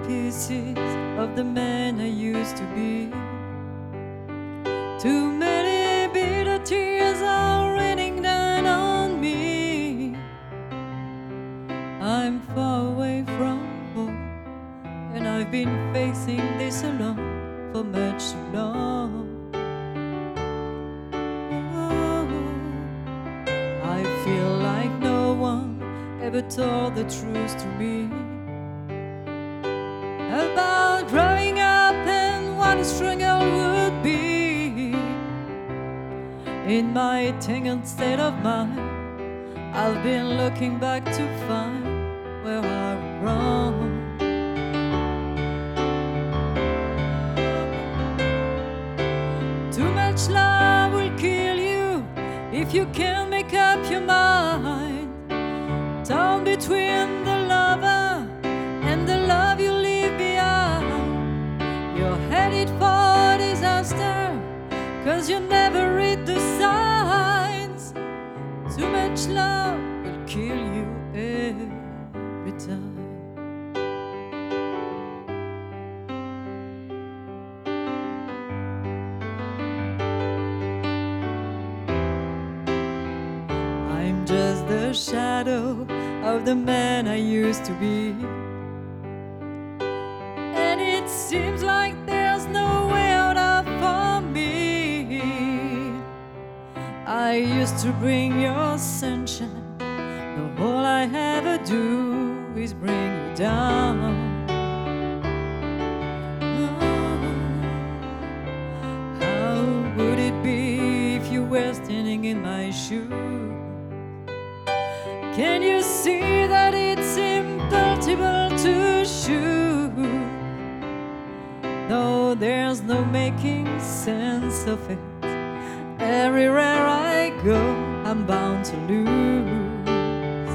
pieces of the man I used to be. Too many bitter tears are raining down on me. I'm far away from home, and I've been facing this alone for much too long. Oh, I feel like no one ever told the truth to me about growing up and what a struggle would be. In my tangled state of mind, I've been looking back to find where I went wrong. Too much love will kill you if you can't make up your mind. Torn between the lover and the love you leave behind. You're headed for disaster, 'cause you never read the signs. Too much love will kill you every time. I'm just the shadow of the man I used to be, and it seems like there's no way out of for me. I used to bring your sunshine, but all I ever do is bring you down. Oh, how would it be if you were standing in my shoes? Can you see that it's impossible to shoot? No, there's no making sense of it. Everywhere I go, I'm bound to lose.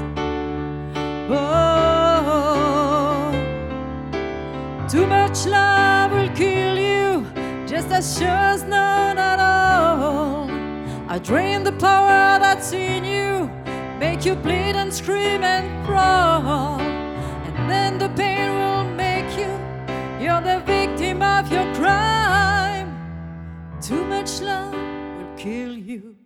Oh, too much love will kill you, just as sure as none at all. I drain the power that's in you, make you bleed and scream and crawl, and then the pain will make you're the victim of your crime. Too much love will kill you.